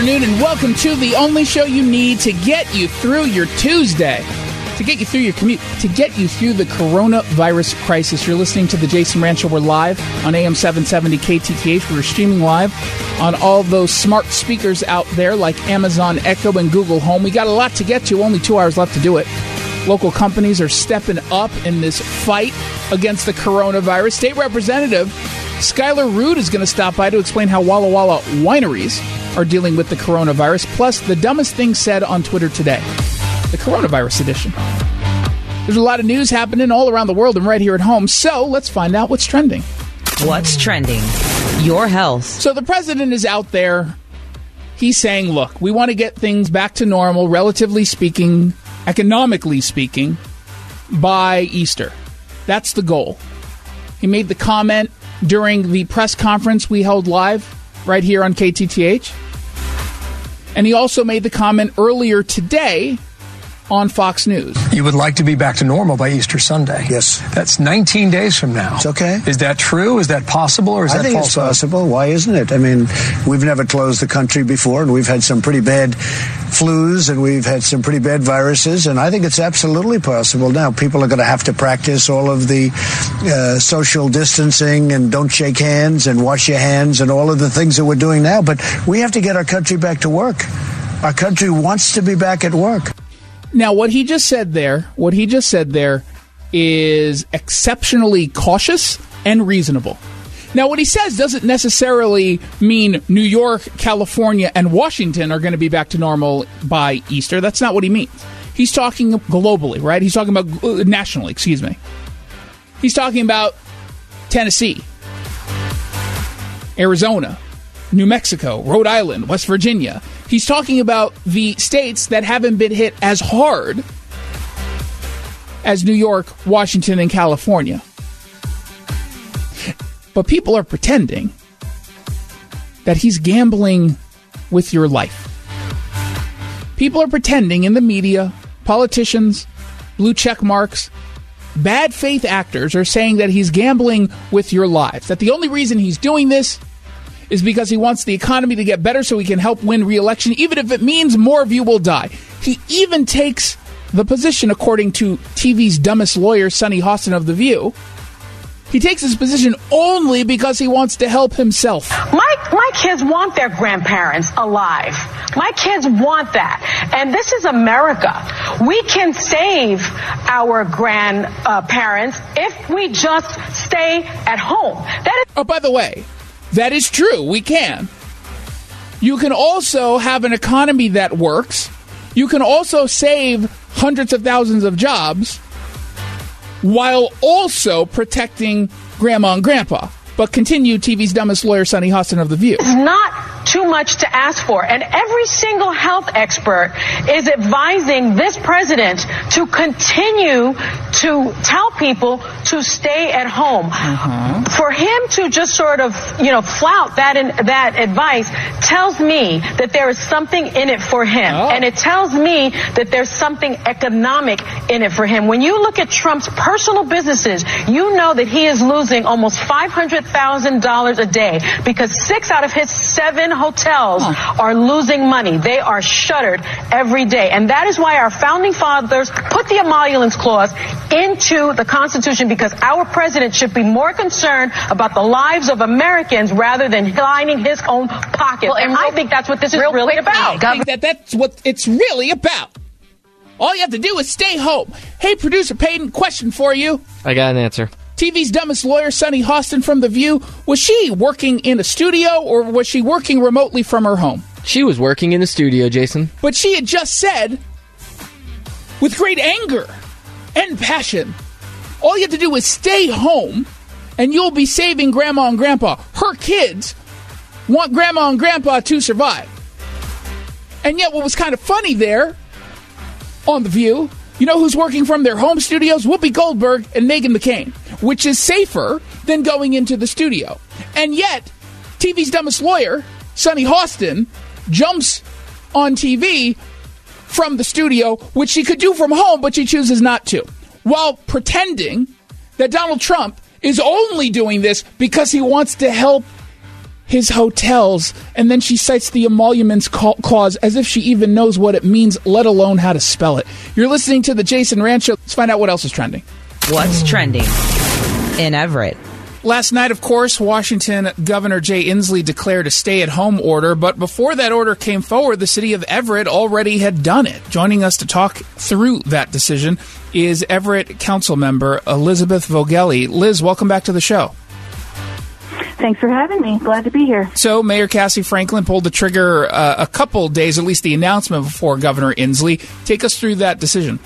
afternoon, and welcome to the only show you need to get you through your Tuesday, to get you through your commute, to get you through the coronavirus crisis. You're listening to the Jason Rant Show. We're live on AM 770 KTTH. We're streaming live on all those smart speakers out there like Amazon Echo and Google Home. We got a lot to get to, only 2 hours left to do it. Local companies are stepping up in this fight against the coronavirus. State Representative Skylar Root is going to stop by to explain how Walla Walla wineries are dealing with the coronavirus, plus the dumbest thing said on Twitter today, the coronavirus edition. There's a lot of news happening all around the world and right here at home, so let's find out what's trending. What's trending? Your health. So the president is out there. He's saying, look, we want to get things back to normal, relatively speaking, economically speaking, by Easter. That's the goal. He made the comment during the press conference we held live right here on KTTH. And he also made the comment earlier today on Fox News. You would like to be back to normal by Easter Sunday. Yes. That's 19 days from now. It's okay. Is that true? Is that possible? Or is that false? I think it's possible. Why isn't it? I mean, we've never closed the country before, and we've had some pretty bad flus, and we've had some pretty bad viruses, and I think it's absolutely possible. Now, people are going to have to practice all of the social distancing and don't shake hands and wash your hands and all of the things that we're doing now, but we have to get our country back to work. Our country wants to be back at work. Now, what he just said there is exceptionally cautious and reasonable. Now, what he says doesn't necessarily mean New York, California, and Washington are going to be back to normal by Easter. That's not what he means. He's talking globally, right? He's talking about nationally, excuse me. He's talking about Tennessee, Arizona, New Mexico, Rhode Island, West Virginia. He's talking about the states that haven't been hit as hard as New York, Washington, and California. But people are pretending that he's gambling with your life. People are pretending in the media, politicians, blue check marks, bad faith actors are saying that he's gambling with your lives. That the only reason he's doing this is because he wants the economy to get better so he can help win re-election, even if it means more of you will die. He even takes the position, according to TV's dumbest lawyer, Sunny Hostin of The View, he takes his position only because he wants to help himself. My kids want their grandparents alive. My kids want that. And this is America. We can save our grandparents if we just stay at home. Oh, by the way, that is true. We can. You can also have an economy that works. You can also save hundreds of thousands of jobs while also protecting Grandma and Grandpa. But continue, TV's dumbest lawyer, Sunny Hostin of The View. It's not too much to ask for. And every single health expert is advising this president to continue to tell people to stay at home. For him to just sort of, flout that advice tells me that there is something in it for him. And it tells me that there's something economic in it for him. When you look at Trump's personal businesses, you know that he is losing almost $500,000 a day because 6 out of his 7 hotels are losing money. They are shuttered every day. And that is why our founding fathers put the emoluments clause into the Constitution, because our president should be more concerned about the lives of Americans rather than lining his own pocket. Well, and I think that's what this is really about. I think that's what it's really about. All you have to do is stay home. Hey, producer Peyton, question for you. I got an answer. TV's dumbest lawyer, Sunny Hostin from The View, was she working in a studio or was she working remotely from her home? She was working in the studio, Jason. But she had just said, with great anger and passion, all you have to do is stay home and you'll be saving Grandma and Grandpa. Her kids want Grandma and Grandpa to survive. And yet what was kind of funny there on The View, you know who's working from their home studios? Whoopi Goldberg and Meghan McCain, which is safer than going into the studio. And yet, TV's dumbest lawyer, Sunny Hostin, jumps on TV from the studio, which she could do from home, but she chooses not to, while pretending that Donald Trump is only doing this because he wants to help his hotels, and then she cites the emoluments clause as if she even knows what it means, let alone how to spell it. You're listening to The Jason Rantz Show. Let's find out what else is trending. What's trending in Everett? Last night, of course, Washington Governor Jay Inslee declared a stay-at-home order, but before that order came forward, the city of Everett already had done it. Joining us to talk through that decision is Everett Council member Elizabeth Vogelli. Liz, welcome back to the show. Thanks for having me. Glad to be here. So Mayor Cassie Franklin pulled the trigger a couple days, at least the announcement before Governor Inslee. Take us through that decision.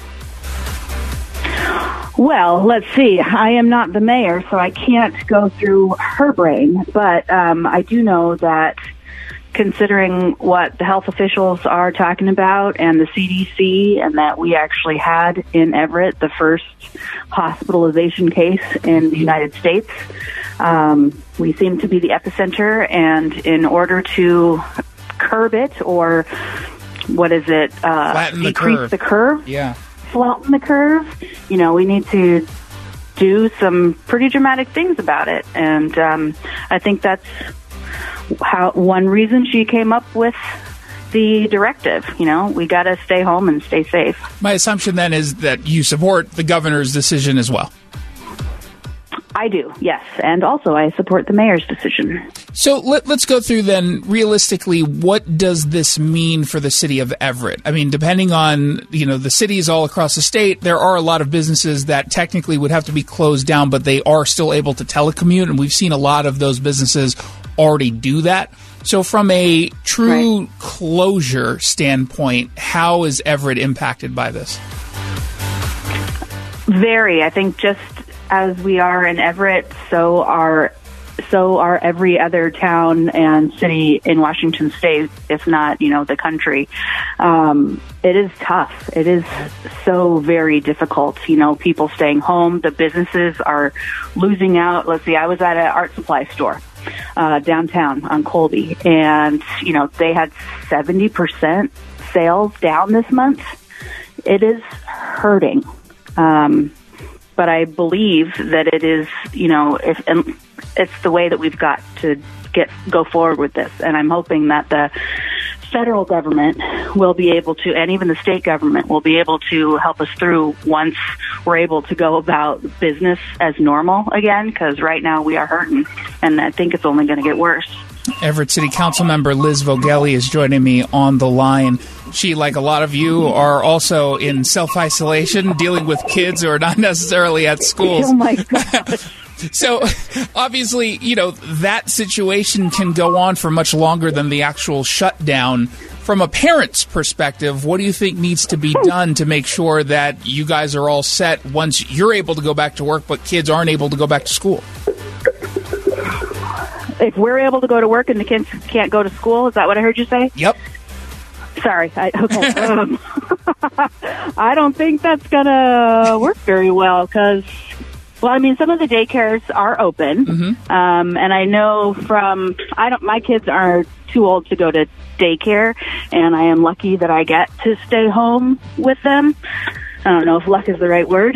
Well, let's see. I am not the mayor, so I can't go through her brain, but I do know that considering what the health officials are talking about and the CDC, and that we actually had in Everett the first hospitalization case in the United States, we seem to be the epicenter, and in order to curb it, or what is it, decrease the curve? Yeah. Flatten the curve, we need to do some pretty dramatic things about it. And I think that's one reason she came up with the directive. We got to stay home and stay safe. My assumption then is that you support the governor's decision as well. I do, yes. And also I support the mayor's decision. So let's go through then, realistically, what does this mean for the city of Everett? I mean, depending on, the cities all across the state, there are a lot of businesses that technically would have to be closed down, but they are still able to telecommute, and we've seen a lot of those businesses already do that. So from a true closure standpoint, how is Everett impacted by this? Very. I think just as we are in Everett, so are every other town and city in Washington state, if not, the country. It is tough. It is so very difficult. People staying home, the businesses are losing out. Let's see, I was at an art supply store downtown on Colby, and, they had 70% sales down this month. It is hurting. But I believe that it is, it's the way that we've got to go forward with this. And I'm hoping that the federal government will be able to, and even the state government will be able to help us through once we're able to go about business as normal again, because right now we are hurting, and I think it's only going to get worse. Everett City Council member Liz Vogelli is joining me on the line. She, like a lot of you, are also in self-isolation, dealing with kids who are not necessarily at schools. Oh, my God. So, obviously, that situation can go on for much longer than the actual shutdown. From a parent's perspective, what do you think needs to be done to make sure that you guys are all set once you're able to go back to work, but kids aren't able to go back to school? If we're able to go to work and the kids can't go to school, is that what I heard you say? Yep. Sorry. Okay. I don't think that's going to work very well because, some of the daycares are open. Mm-hmm. And I know my kids are too old to go to daycare, and I am lucky that I get to stay home with them. I don't know if luck is the right word.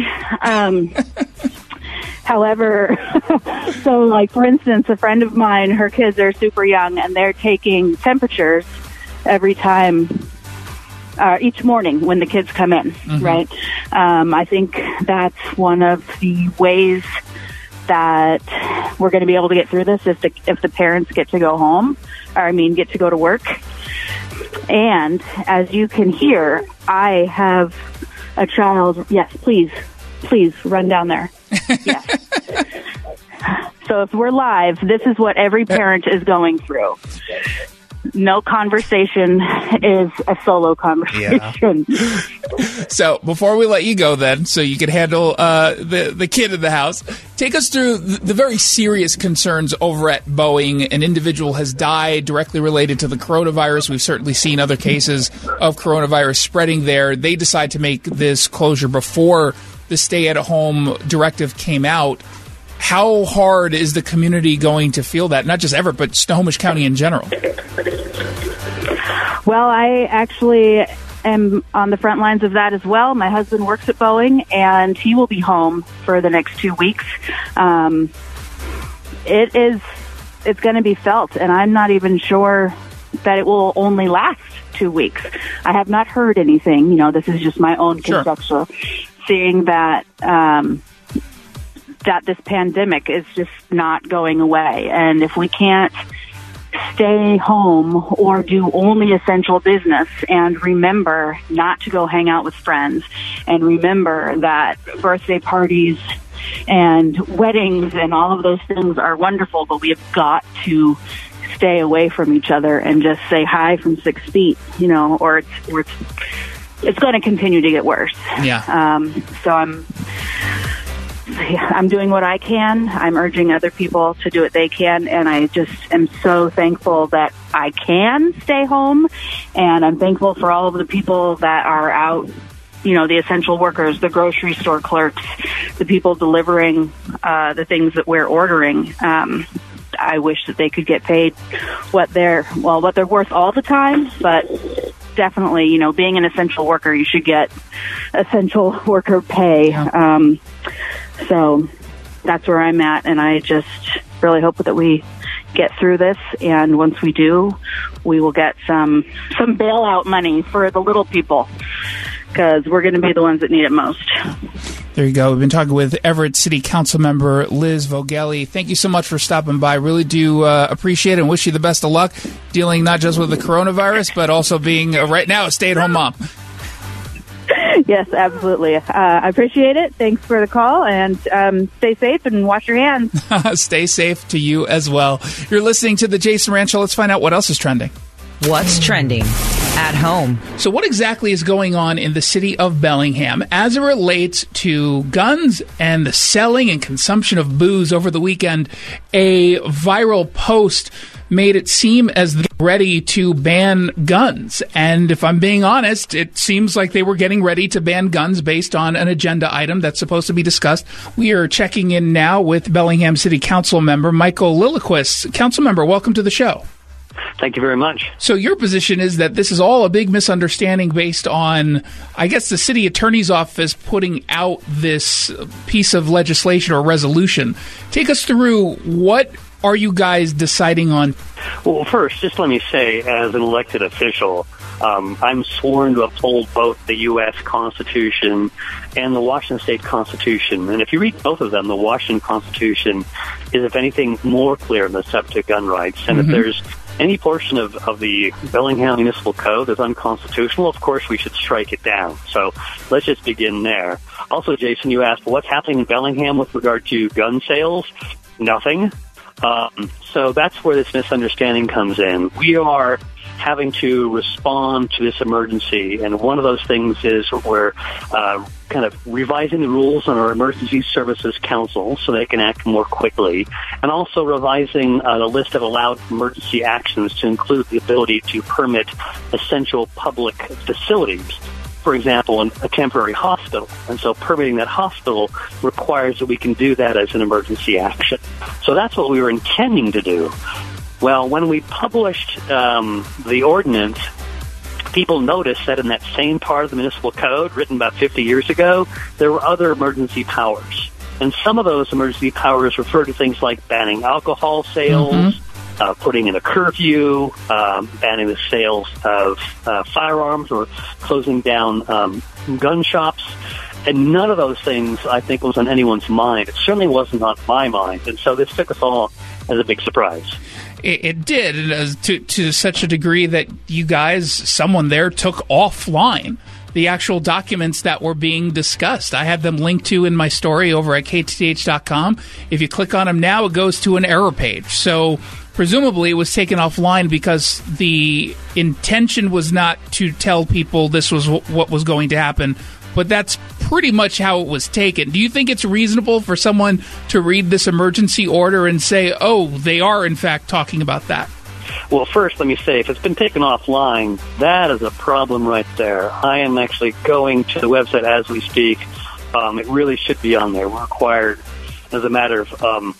However, for instance, a friend of mine, her kids are super young, and they're taking temperatures every time, each morning when the kids come in, mm-hmm. right? I think that's one of the ways that we're going to be able to get through this if the parents get to go home, get to go to work. And as you can hear, I have a child. Yes, please run down there. Yes. So if we're live, this is what every parent is going through. No conversation is a solo conversation. Yeah. So before we let you go then, so you can handle the kid in the house, take us through the very serious concerns over at Boeing. An individual has died directly related to the coronavirus. We've certainly seen other cases of coronavirus spreading there. They decide to make this closure before the stay-at-home directive came out. How hard is the community going to feel that? Not just Everett, but Snohomish County in general. Well, I actually am on the front lines of that as well. My husband works at Boeing, and he will be home for the next 2 weeks. It is it's going to be felt, and I'm not even sure that it will only last 2 weeks. I have not heard anything. You know, this is just my own conjecture, seeing that that this pandemic is just not going away. And if we can't stay home or do only essential business and remember not to go hang out with friends, and remember that birthday parties and weddings and all of those things are wonderful, but we have got to stay away from each other and just say hi from 6 feet, you know, or it's going to continue to get worse. So I'm doing what I can. I'm urging other people to do what they can, and I just am so thankful that I can stay home, and I'm thankful for all of the people that are out, you know, the essential workers, the grocery store clerks, the people delivering the things that we're ordering. I wish that they could get paid what they're worth all the time, but definitely, you know, being an essential worker, you should get essential worker pay. So that's where I'm at, and I just really hope that we get through this, and once we do, we will get some bailout money for the little people, because we're going to be the ones that need it most. There you go. We've been talking with Everett City Council member Liz Vogelli. Thank you so much for stopping by. Really do appreciate it and wish you the best of luck dealing not just with the coronavirus, but also being right now a stay-at-home mom. Yes, absolutely. I appreciate it. Thanks for the call, and stay safe and wash your hands. Stay safe to you as well. You're listening to The Jason Rant Show. Let's find out what else is trending. What's trending at home? So what exactly is going on in the city of Bellingham as it relates to guns and the selling and consumption of booze over the weekend? A viral post made it seem as they're ready to ban guns. And if I'm being honest, it seems like they were getting ready to ban guns based on an agenda item that's supposed to be discussed. We are checking in now with Bellingham City Council member Michael Lilliquist. Council member, welcome to the show. Thank you very much. So your position is that this is all a big misunderstanding based on, I guess, the city attorney's office putting out this piece of legislation or resolution. Take us through, what are you guys deciding on? Well, first, just let me say, as an elected official, I'm sworn to uphold both the U.S. Constitution and the Washington State Constitution. And if you read both of them, the Washington Constitution is, if anything, more clear on the subject of gun rights. And if there's any portion of the Bellingham Municipal Code that's unconstitutional, of course we should strike it down. So let's just begin there. Also, Jason, you asked, what's happening in Bellingham with regard to gun sales? Nothing. So that's where this misunderstanding comes in. We are having to respond to this emergency, and one of those things is we're kind of revising the rules on our Emergency Services Council so they can act more quickly, and also revising the list of allowed emergency actions to include the ability to permit essential public facilities. For example, a temporary hospital. And so permitting that hospital requires that we can do that as an emergency action. So that's what we were intending to do. Well, when we published the ordinance, people noticed that in that same part of the municipal code, written about 50 years ago, there were other emergency powers. And some of those emergency powers refer to things like banning alcohol sales, putting in a curfew, banning the sales of firearms, or closing down gun shops. And none of those things, I think, was on anyone's mind. It certainly wasn't on my mind. And so this took us all as a big surprise. It did, to such a degree that you guys, someone there, took offline the actual documents that were being discussed. I have them linked to in my story over at kth.com. If you click on them now, it goes to an error page. So presumably it was taken offline because the intention was not to tell people this was what was going to happen, but that's pretty much how it was taken. Do you think it's reasonable for someone to read this emergency order and say, oh, they are in fact talking about that? Well, first, let me say, if it's been taken offline, that is a problem right there. I am actually going to the website as we speak. It really should be on there. We're required, as a matter of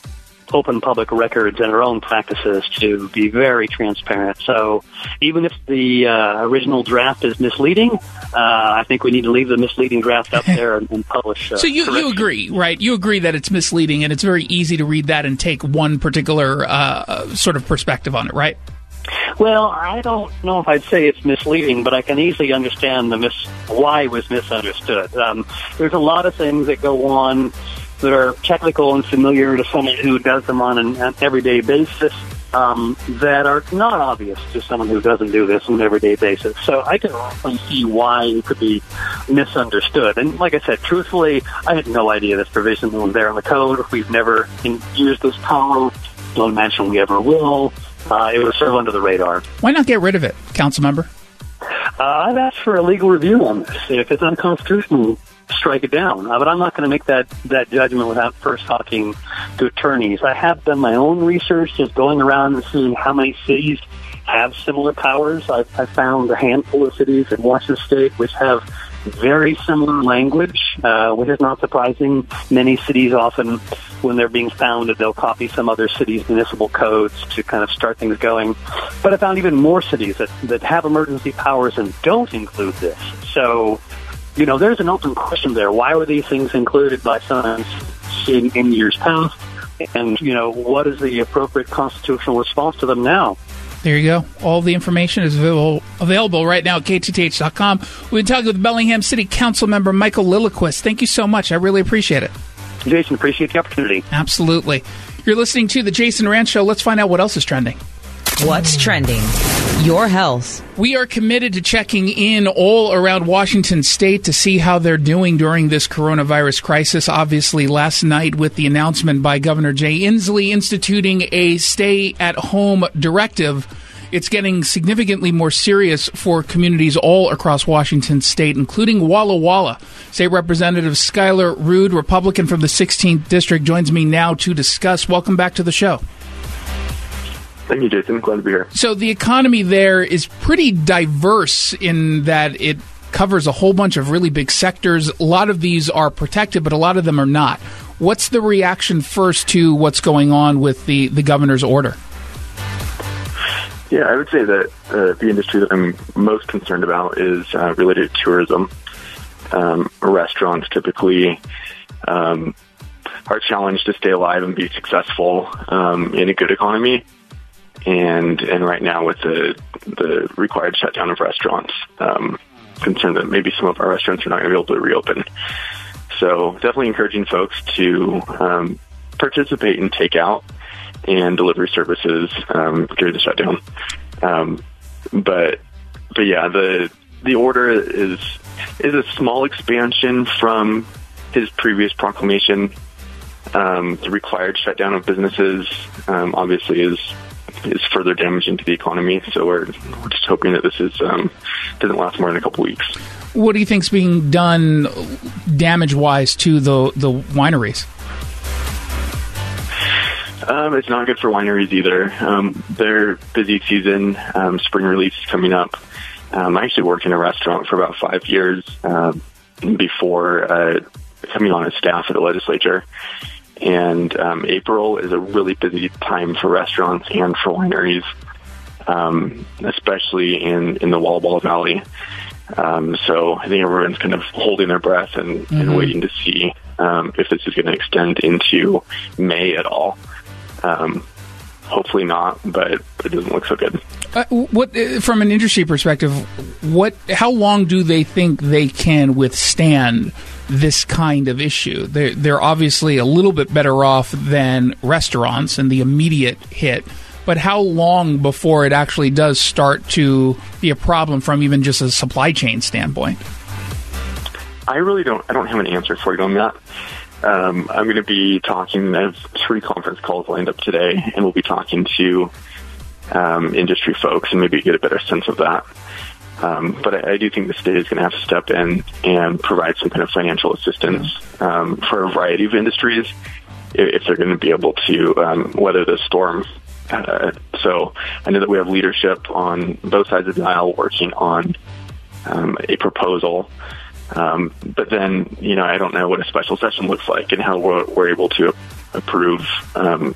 open public records and our own practices to be very transparent. So even if the original draft is misleading, I think we need to leave the misleading draft up there and publish. So you agree, right? You agree that it's misleading, and it's very easy to read that and take one particular sort of perspective on it, right? Well, I don't know if I'd say it's misleading, but I can easily understand why it was misunderstood. There's a lot of things that go on that are technical and familiar to someone who does them on an everyday basis that are not obvious to someone who doesn't do this on an everyday basis. So I can often see why it could be misunderstood. And like I said, truthfully, I had no idea this provision was there in the code. We've never used this power. Don't imagine we ever will. It was sort of under the radar. Why not get rid of it, council member? I've asked for a legal review on this. If it's unconstitutional, strike it down. But I'm not going to make that judgment without first talking to attorneys. I have done my own research, just going around and seeing how many cities have similar powers. I've found a handful of cities in Washington State which have very similar language, which is not surprising. Many cities often, when they're being founded, they'll copy some other city's municipal codes to kind of start things going. But I found even more cities that have emergency powers and don't include this. So, there's an open question there. Why were these things included by some in years past? And, what is the appropriate constitutional response to them now? There you go. All the information is available right now at KTTH.com. We've been talking with Bellingham City Council member Michael Lillquist. Thank you so much. I really appreciate it. Jason, appreciate the opportunity. Absolutely. You're listening to The Jason Rantz Show. Let's find out what else is trending. What's trending? Your health. We are committed to checking in all around Washington State to see how they're doing during this coronavirus crisis. Obviously, last night with the announcement by Governor Jay Inslee instituting a stay-at-home directive, it's getting significantly more serious for communities all across Washington State, including Walla Walla. State Representative Skylar Rude, Republican from the 16th District, joins me now to discuss. Welcome back to the show. Thank you, Jason. Glad to be here. So the economy there is pretty diverse in that it covers a whole bunch of really big sectors. A lot of these are protected, but a lot of them are not. What's the reaction first to what's going on with the governor's order? Yeah, I would say that the industry that I'm most concerned about is related to tourism. Restaurants typically are challenged to stay alive and be successful in a good economy. And right now with the required shutdown of restaurants, concerned that maybe some of our restaurants are not going to be able to reopen. So definitely encouraging folks to participate in takeout and delivery services during the shutdown. But yeah, the order is a small expansion from his previous proclamation. The required shutdown of businesses obviously is further damaging to the economy. So we're just hoping that this doesn't last more than a couple weeks. What do you think's being done damage-wise to the wineries? It's not good for wineries either. Their busy season, spring release is coming up. I actually worked in a restaurant for about 5 years before coming on as staff at the legislature. And April is a really busy time for restaurants and for wineries, especially in the Walla Walla Valley. So I think everyone's kind of holding their breath and waiting to see if this is going to extend into May at all. Hopefully not, but it doesn't look so good. What, from an industry perspective, how long do they think they can withstand this kind of issue? They're obviously a little bit better off than restaurants and the immediate hit, but how long before it actually does start to be a problem from even just a supply chain standpoint? I don't have an answer for you on that. I'm going to be talking, I have 3 conference calls lined up today, and we'll be talking to industry folks and maybe get a better sense of that. But I do think the state is going to have to step in and provide some kind of financial assistance for a variety of industries if they're going to be able to weather this storm. So I know that we have leadership on both sides of the aisle working on a proposal. But then, I don't know what a special session looks like and how we're able to approve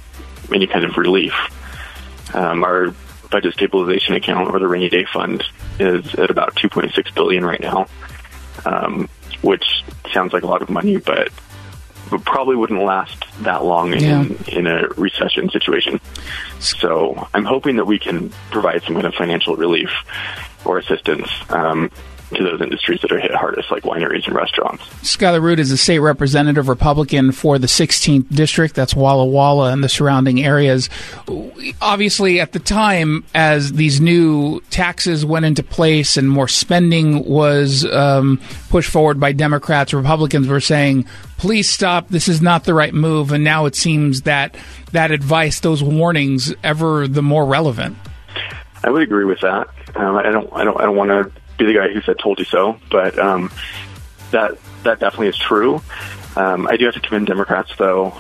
any kind of relief. Our budget stabilization account, or the rainy day fund, is at about $2.6 billion right now, which sounds like a lot of money, but probably wouldn't last that long in a recession situation. So I'm hoping that we can provide some kind of financial relief or assistance to those industries that are hit hardest, like wineries and restaurants. Skylar Root is a state representative Republican for the 16th district. That's Walla Walla and the surrounding areas. Obviously, at the time, as these new taxes went into place and more spending was pushed forward by Democrats, Republicans were saying, please stop, this is not the right move. And now it seems that that advice, those warnings, ever the more relevant. I would agree with that. I don't want to be the guy who said "told you so," but that definitely is true. I do have to commend Democrats, though.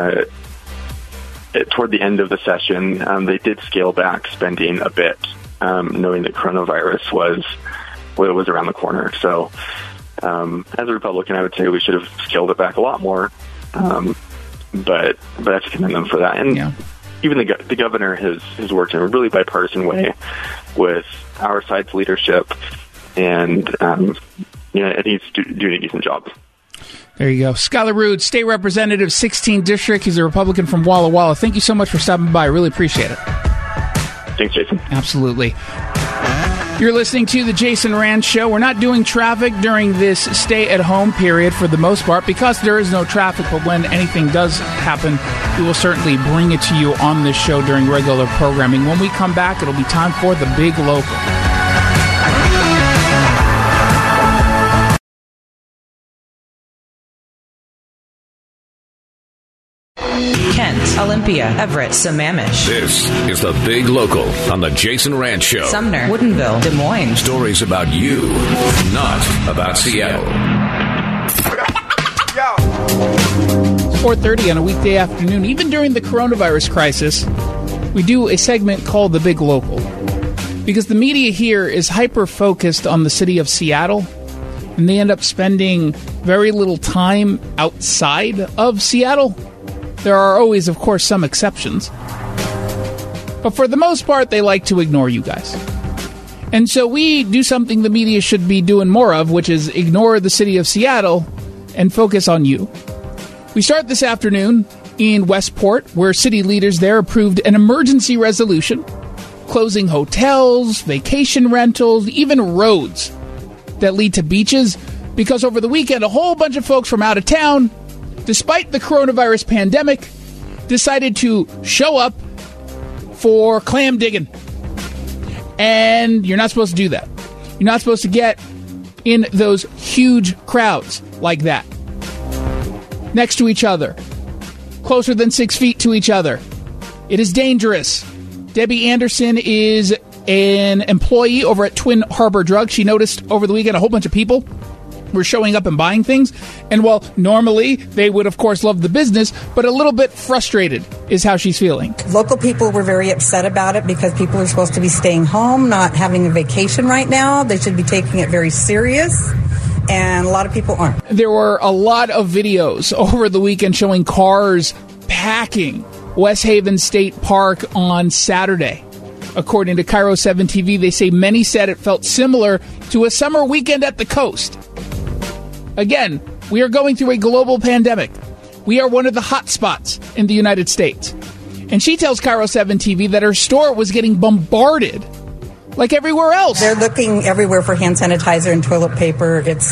Toward the end of the session, they did scale back spending a bit, knowing that coronavirus was around the corner. So, as a Republican, I would say we should have scaled it back a lot more. But I have to commend them for that. And even the governor has worked in a really bipartisan way with our side's leadership. And, and he's doing a decent job. There you go. Skylar Root, State Representative, 16th District. He's a Republican from Walla Walla. Thank you so much for stopping by. I really appreciate it. Thanks, Jason. Absolutely. You're listening to The Jason Rand Show. We're not doing traffic during this stay-at-home period for the most part because there is no traffic, but when anything does happen, we will certainly bring it to you on this show during regular programming. When we come back, it'll be time for The Big Local. Kent, Olympia, Everett, Sammamish. This is The Big Local on The Jason Rand Show. Sumner, Woodinville, Des Moines. Stories about you, not about Seattle. 4:30 on a weekday afternoon. Even during the coronavirus crisis, we do a segment called The Big Local. Because the media here is hyper-focused on the city of Seattle, and they end up spending very little time outside of Seattle. There are always, of course, some exceptions. But for the most part, they like to ignore you guys. And so we do something the media should be doing more of, which is ignore the city of Seattle and focus on you. We start this afternoon in Westport, where city leaders there approved an emergency resolution closing hotels, vacation rentals, even roads that lead to beaches, because over the weekend, a whole bunch of folks from out of town, despite the coronavirus pandemic, decided to show up for clam digging. And you're not supposed to do that. You're not supposed to get in those huge crowds like that. Next to each other. Closer than 6 feet to each other. It is dangerous. Debbie Anderson is an employee over at Twin Harbor Drug. She noticed over the weekend a whole bunch of people were showing up and buying things. And while normally they would, of course, love the business, but a little bit frustrated is how she's feeling. Local people were very upset about it because people are supposed to be staying home, not having a vacation right now. They should be taking it very serious. And a lot of people aren't. There were a lot of videos over the weekend showing cars packing West Haven State Park on Saturday. According to Cairo 7 TV, they say many said it felt similar to a summer weekend at the coast. Again, we are going through a global pandemic. We are one of the hot spots in the United States. And she tells Cairo 7 TV that her store was getting bombarded like everywhere else. They're looking everywhere for hand sanitizer and toilet paper. It's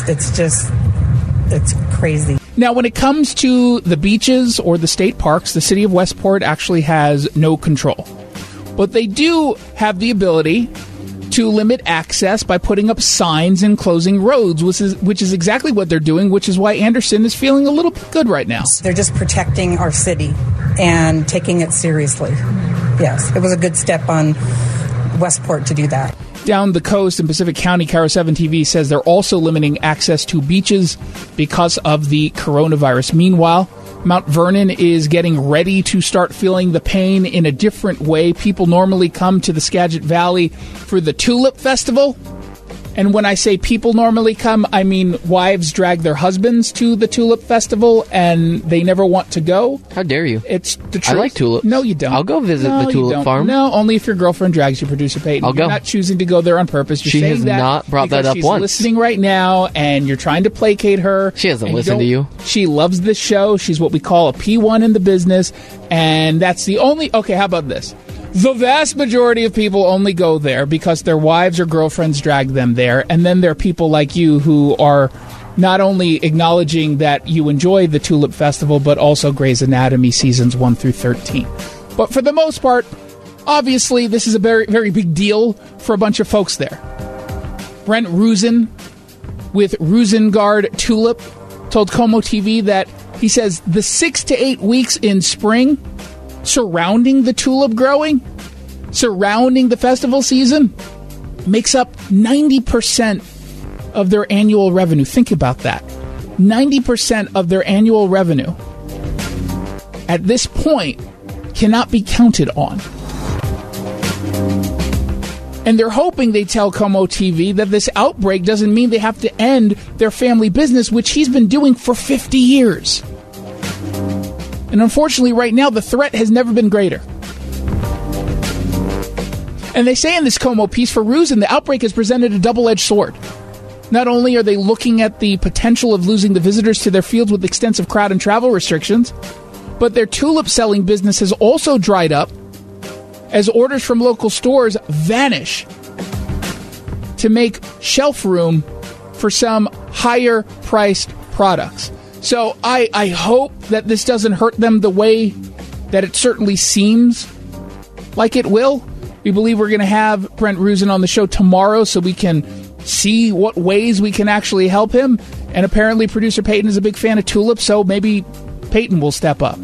crazy. Now, when it comes to the beaches or the state parks, the city of Westport actually has no control. But they do have the ability to limit access by putting up signs and closing roads, which is exactly what they're doing, which is why Anderson is feeling a little bit good right now. They're just protecting our city and taking it seriously. Yes, it was a good step on Westport to do that. Down the coast in Pacific County, Cairo 7 TV says they're also limiting access to beaches because of the coronavirus. Meanwhile, Mount Vernon is getting ready to start feeling the pain in a different way. People normally come to the Skagit Valley for the Tulip Festival. And when I say people normally come, I mean wives drag their husbands to the Tulip Festival and they never want to go. How dare you? It's the truth. I like tulips. No, you don't. I'll go visit the tulip farm. No, only if your girlfriend drags you, Producer Peyton. I'll go. You're not choosing to go there on purpose. You're she saying has that not brought that up she's once. Listening right now, and you're trying to placate her. She doesn't listen to you. She loves this show. She's what we call a P1 in the business, and that's the only... Okay, how about this? The vast majority of people only go there because their wives or girlfriends drag them there, and then there are people like you who are not only acknowledging that you enjoy the Tulip Festival, but also Grey's Anatomy seasons 1 through 13. But for the most part, obviously, this is a very, very big deal for a bunch of folks there. Brent Rusin with Rosengard Tulip told Como TV that he says the 6 to 8 weeks in spring surrounding the tulip growing, surrounding the festival season, makes up 90% of their annual revenue. Think about that. 90% of their annual revenue at this point cannot be counted on. And they're hoping, they tell Como TV, that this outbreak doesn't mean they have to end their family business, which he's been doing for 50 years. And unfortunately, right now, the threat has never been greater. And they say in this Como piece, for Rusin, the outbreak has presented a double-edged sword. Not only are they looking at the potential of losing the visitors to their fields with extensive crowd and travel restrictions, but their tulip selling business has also dried up as orders from local stores vanish to make shelf room for some higher-priced products. So I hope that this doesn't hurt them the way that it certainly seems like it will. We believe we're going to have Brent Rusin on the show tomorrow so we can see what ways we can actually help him. And apparently Producer Peyton is a big fan of tulips, so maybe Peyton will step up.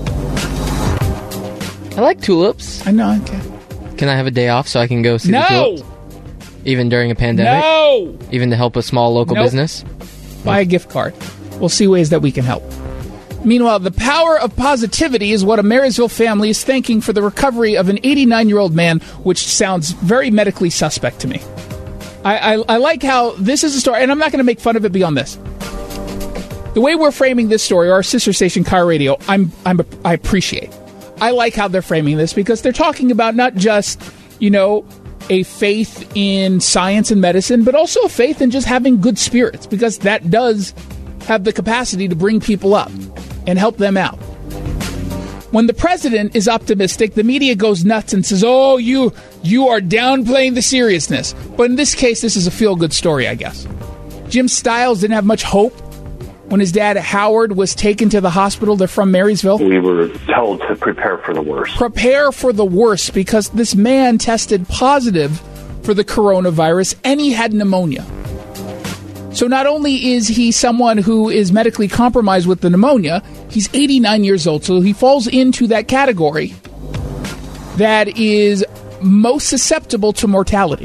I like tulips. I know. Okay. Can I have a day off so I can go see the tulips? Even during a pandemic? No! Even to help a small local business? Buy a gift card. We'll see ways that we can help. Meanwhile, the power of positivity is what a Marysville family is thanking for the recovery of an 89-year-old man, which sounds very medically suspect to me. I like how this is a story, and I'm not going to make fun of it beyond this. The way we're framing this story, or our sister station, Car Radio, I appreciate. I like how they're framing this because they're talking about not just, a faith in science and medicine, but also a faith in just having good spirits, because that does have the capacity to bring people up and help them out. When the president is optimistic, the media goes nuts and says, oh, you are downplaying the seriousness. But in this case, this is a feel-good story, I guess. Jim Stiles didn't have much hope when his dad, Howard, was taken to the hospital. They're from Marysville. We were told to prepare for the worst. Prepare for the worst, because this man tested positive for the coronavirus and he had pneumonia. So not only is he someone who is medically compromised with the pneumonia, he's 89 years old, so he falls into that category that is most susceptible to mortality.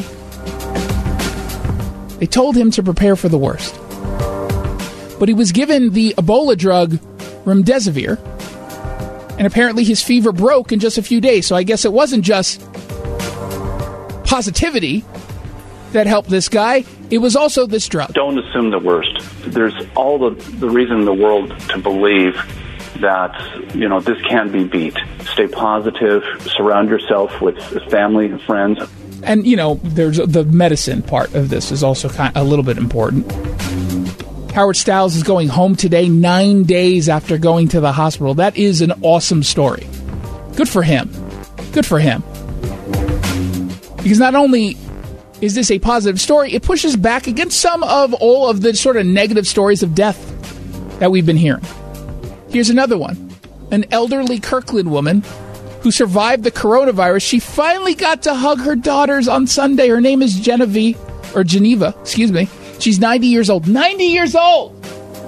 They told him to prepare for the worst. But he was given the Ebola drug remdesivir, and apparently his fever broke in just a few days. So I guess it wasn't just positivity that helped this guy. It was also this drug. Don't assume the worst. There's all the reason in the world to believe that, this can be beat. Stay positive. Surround yourself with family and friends. And, there's the medicine part of this is also a little bit important. Howard Stiles is going home today, 9 days after going to the hospital. That is an awesome story. Good for him. Good for him. Because not only is this a positive story, it pushes back against all of the sort of negative stories of death that we've been hearing. Here's another one. An elderly Kirkland woman who survived the coronavirus. She finally got to hug her daughters on Sunday. Her name is Geneva. She's 90 years old. 90 years old!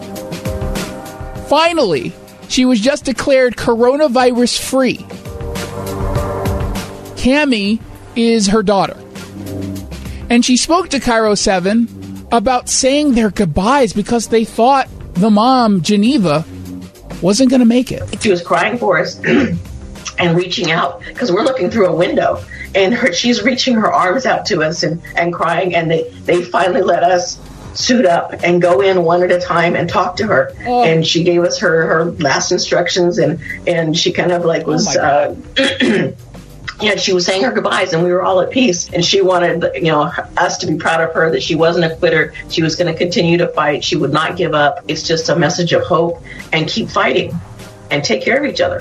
Finally, she was just declared coronavirus-free. Cammie is her daughter. And she spoke to Cairo 7 about saying their goodbyes because they thought the mom, Geneva, wasn't going to make it. She was crying for us and reaching out because we're looking through a window. and she's reaching her arms out to us and crying, and they finally let us suit up and go in one at a time and talk to her. And she gave us her last instructions, and she kind of like was she was saying her goodbyes, and we were all at peace. And she wanted, us to be proud of her, that she wasn't a quitter. She was going to continue to fight. She would not give up. It's just a message of hope, and keep fighting and take care of each other.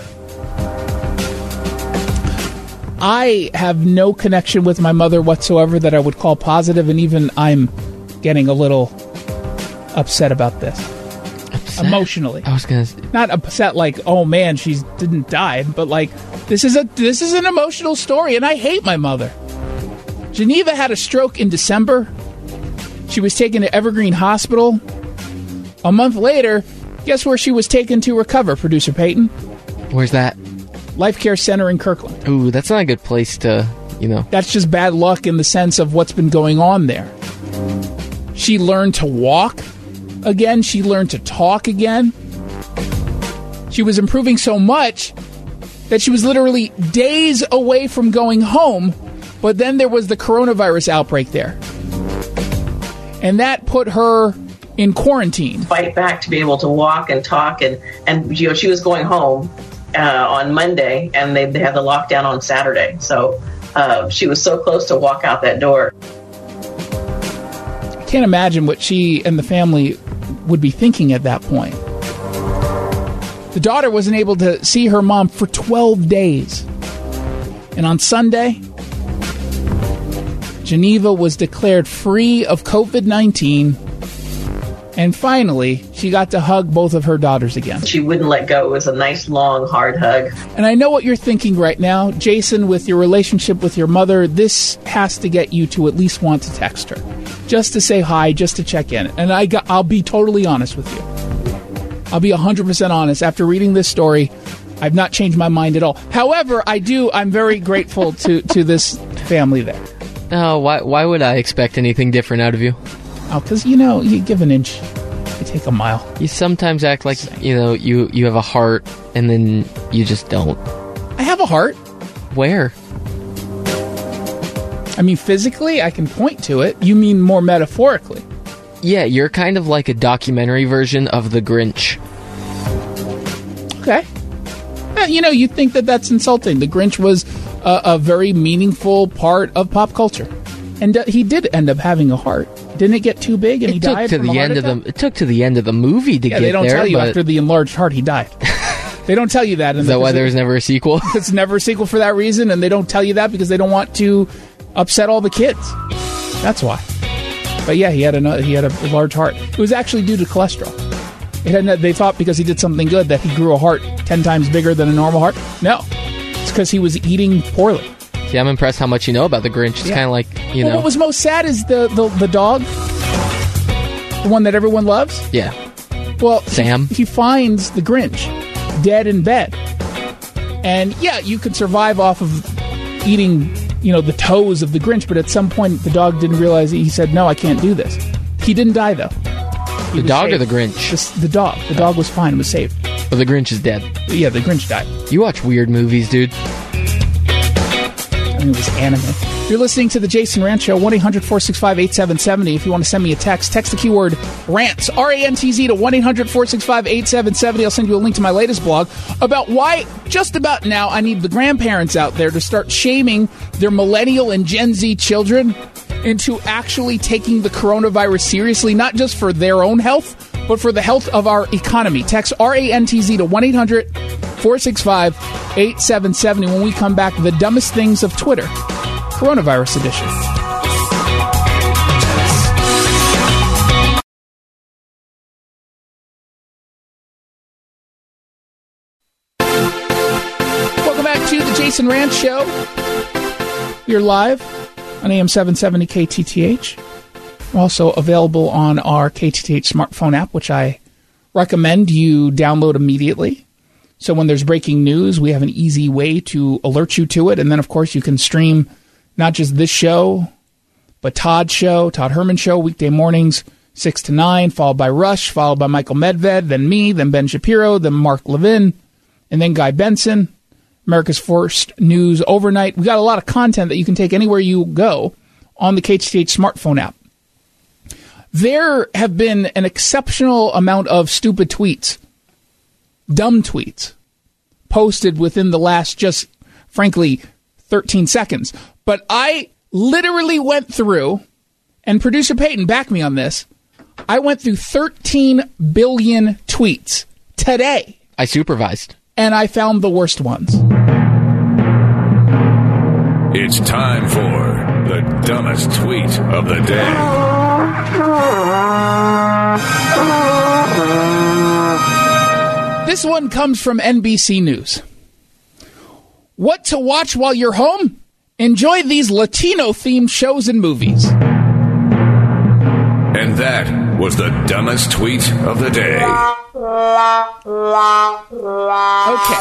I have no connection with my mother whatsoever that I would call positive, and even I'm getting a little upset about this. Upset? Emotionally. I was going to... Not upset like, oh man, she didn't die, but like, this is an emotional story, and I hate my mother. Geneva had a stroke in December. She was taken to Evergreen Hospital. A month later, guess where she was taken to recover, Producer Peyton? Where's that? Life Care Center in Kirkland. Ooh, that's not a good place to, That's just bad luck in the sense of what's been going on there. She learned to walk again. She learned to talk again. She was improving so much that she was literally days away from going home, but then there was the coronavirus outbreak there. And that put her in quarantine. Fight back to be able to walk and talk, and she was going home on Monday, and they had the lockdown on Saturday. So she was so close to walk out that door. I can't imagine what she and the family would be thinking at that point. The daughter wasn't able to see her mom for 12 days. And on Sunday, Geneva was declared free of COVID-19. And finally, she got to hug both of her daughters again. She wouldn't let go. It was a nice, long, hard hug. And I know what you're thinking right now. Jason, with your relationship with your mother, this has to get you to at least want to text her. Just to say hi, just to check in. And I'll be totally honest with you. I'll be 100% honest. After reading this story, I've not changed my mind at all. However, I'm very grateful to this family there. Oh, why would I expect anything different out of you? Oh, because, you give an inch, you take a mile. You sometimes act like, you have a heart, and then you just don't. I have a heart. Where? I mean, physically, I can point to it. You mean more metaphorically? Yeah, you're kind of like a documentary version of The Grinch. Okay. You'd think that's insulting. The Grinch was a very meaningful part of pop culture. And he did end up having a heart. Didn't it get too big and he died from a heart attack? It took to the end of the movie to get there. They don't tell you after the enlarged heart he died. They don't tell you that. Is that why there was never a sequel? It's never a sequel for that reason, and they don't tell you that because they don't want to upset all the kids. That's why. But yeah, he had a large heart. It was actually due to cholesterol. They thought because he did something good that he grew a heart 10 times bigger than a normal heart. No. It's because he was eating poorly. See, I'm impressed how much you know about the Grinch. It's kind of like, What was most sad is the dog. The one that everyone loves. Yeah. Well, Sam. He finds the Grinch dead in bed. And yeah, you could survive off of eating, the toes of the Grinch, but at some point the dog didn't realize it. He said, no, I can't do this. He didn't die, though. The dog saved. Or the Grinch? The dog. The dog was fine. It was saved. But the Grinch is dead. Yeah, the Grinch died. You watch weird movies, dude. It was anime. You're listening to The Jason Rant Show, 1-800-465-8770. If you want to send me a text the keyword RANTZ, R-A-N-T-Z, to 1-800-465-8770. I'll send you a link to my latest blog about why, just about now, I need the grandparents out there to start shaming their millennial and Gen Z children into actually taking the coronavirus seriously, not just for their own health, but for the health of our economy. Text RANTZ to 1-800-465-8770. When we come back, the dumbest things of Twitter, coronavirus edition. Welcome back to the Jason Rant Show. You're live on AM 770 KTTH. Also available on our KTTH smartphone app, which I recommend you download immediately. So when there's breaking news, we have an easy way to alert you to it. And then, of course, you can stream not just this show, but Todd Herman Show, weekday mornings, 6 to 9, followed by Rush, followed by Michael Medved, then me, then Ben Shapiro, then Mark Levin, and then Guy Benson. America's First News Overnight. We got a lot of content that you can take anywhere you go on the KHTH smartphone app. There have been an exceptional amount of stupid tweets, dumb tweets, posted within the last just, frankly, 13 seconds. But I literally went through, and producer Peyton backed me on this, I went through 13 billion tweets today. I supervised. And I found the worst ones. It's time for the dumbest tweet of the day. This one comes from NBC News. What to watch while you're home? Enjoy these Latino-themed shows and movies. And that was the dumbest tweet of the day. Okay.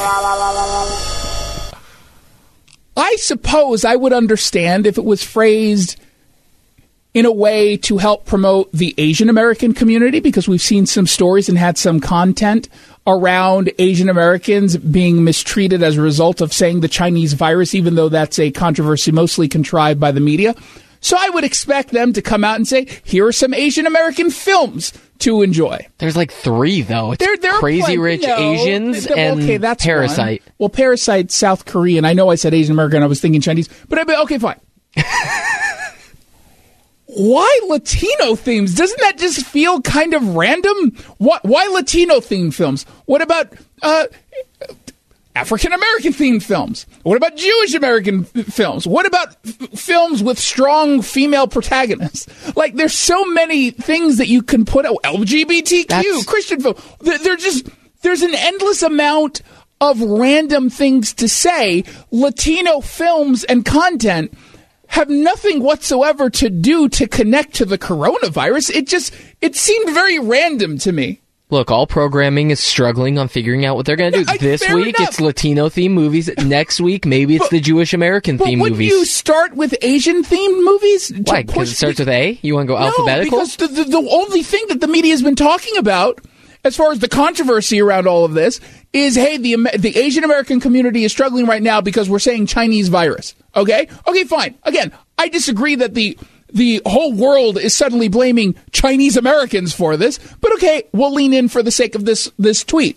I suppose I would understand if it was phrased in a way to help promote the Asian American community, because we've seen some stories and had some content around Asian Americans being mistreated as a result of saying the Chinese virus, even though that's a controversy mostly contrived by the media. So I would expect them to come out and say, here are some Asian American films to enjoy. There's like 3, though. It's They're Crazy Rich Asians and that's Parasite. One. Well, Parasite's South Korean. I know I said Asian American. I was thinking Chinese. But okay, fine. Why Latino themes? Doesn't that just feel kind of random? Why Latino themed films? What about African American themed films? What about Jewish American films? What about films with strong female protagonists? Like, there's so many things that you can put out. LGBTQ, Christian film. There's an endless amount of random things to say. Latino films and content have nothing whatsoever to do to connect to the coronavirus. It seemed very random to me. Look, all programming is struggling on figuring out what they're going to do. This week, it's Latino-themed movies. Next week, maybe it's the Jewish American-themed movies. But would you start with Asian-themed movies? Why? Because it starts with A? You want to go alphabetical? No, because the only thing that the media has been talking about, as far as the controversy around all of this, is, hey, the Asian American community is struggling right now because we're saying Chinese virus. Okay? Okay, fine. Again, I disagree that the whole world is suddenly blaming Chinese Americans for this, but okay, we'll lean in for the sake of this tweet.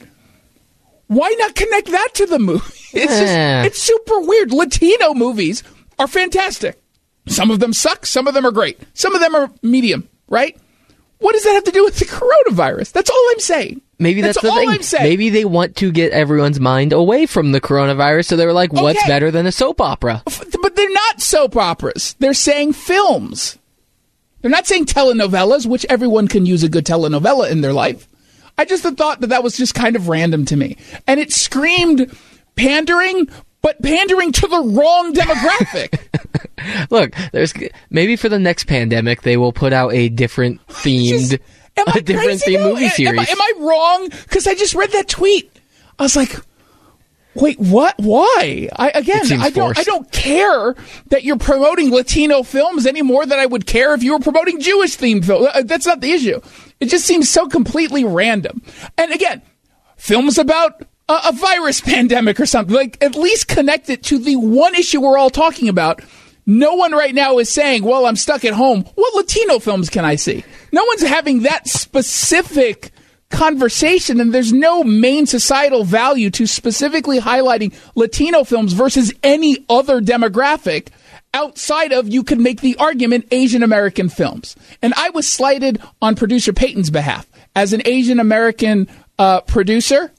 Why not connect that to the movie? It's super weird. Latino movies are fantastic. Some of them suck, some of them are great. Some of them are medium, right? What does that have to do with the coronavirus? That's all I'm saying. Maybe that's the thing. I'm saying. Maybe they want to get everyone's mind away from the coronavirus, so they were like, what's better than a soap opera? But they're not soap operas. They're saying films. They're not saying telenovelas, which everyone can use a good telenovela in their life. I just thought that was just kind of random to me. And it screamed pandering, but pandering to the wrong demographic. Look, maybe for the next pandemic, they will put out a different themed... themed movie series. Am I wrong? Because I just read that tweet. I was like, wait, what? Why? I don't care that you're promoting Latino films any more than I would care if you were promoting Jewish themed films. That's not the issue. It just seems so completely random. And again, films about a virus pandemic or something, like, at least connect it to the one issue we're all talking about. No one right now is saying, well, I'm stuck at home. What Latino films can I see? No one's having that specific conversation, and there's no main societal value to specifically highlighting Latino films versus any other demographic outside of, you could make the argument, Asian American films. And I was slighted on producer Peyton's behalf. As an Asian American producer,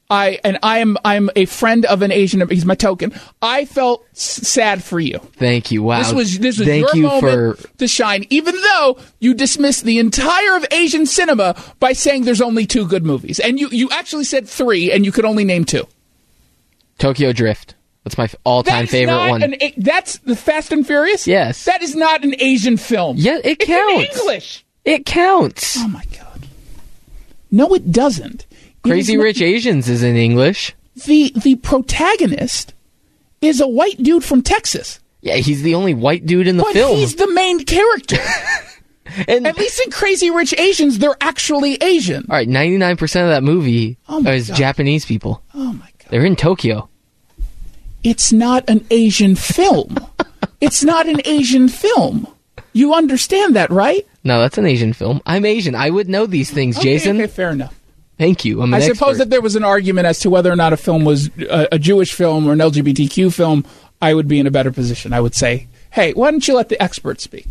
I'm a friend of an Asian. He's my token. I felt sad for you. Thank you. Wow. This was your moment to shine. Even though you dismissed the entire of Asian cinema by saying there's only 2 good movies, and you actually said 3, and you could only name 2. Tokyo Drift. That's my all-time favorite one. That's the Fast and Furious. Yes. That is not an Asian film. Yeah, it counts. It's in English. It counts. Oh my God. No, it doesn't. Crazy Rich Asians is in English. The protagonist is a white dude from Texas. Yeah, he's the only white dude in the film. He's the main character. And at least in Crazy Rich Asians, they're actually Asian. All right, 99% of that movie is Japanese people. Oh, my God. They're in Tokyo. it's not an Asian film. It's not an Asian film. You understand that, right? No, that's an Asian film. I'm Asian. I would know these things, Jason. Okay, fair enough. Thank you. I'm an expert. Suppose that there was an argument as to whether or not a film was a Jewish film or an LGBTQ film, I would be in a better position. I would say, hey, why don't you let the experts speak?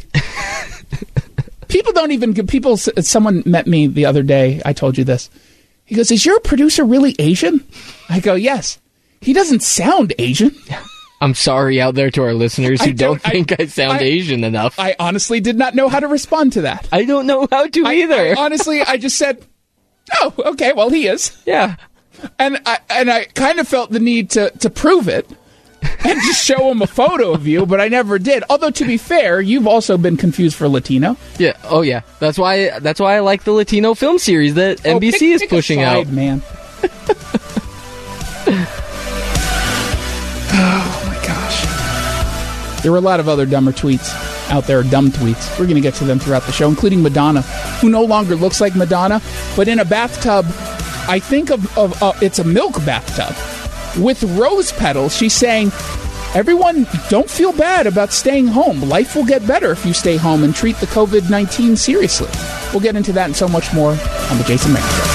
Someone met me the other day. I told you this. He goes, is your producer really Asian? I go, yes. He doesn't sound Asian. I'm sorry out there to our listeners who don't think I sound Asian enough. I honestly did not know how to respond to that. I don't know how to either. Honestly, I just said, oh, okay, well, he is. Yeah. And I kind of felt the need to prove it and just show him a photo of you, but I never did. Although, to be fair, you've also been confused for Latino. Yeah. Oh, yeah. That's why I like the Latino film series that NBC is pushing out. Man. Oh, my gosh. There were a lot of other dumber tweets out there, dumb tweets. We're going to get to them throughout the show, including Madonna, who no longer looks like Madonna, but in a bathtub, I think it's a milk bathtub, with rose petals. She's saying, everyone, don't feel bad about staying home. Life will get better if you stay home and treat the COVID-19 seriously. We'll get into that and so much more on The Jason Mann Show.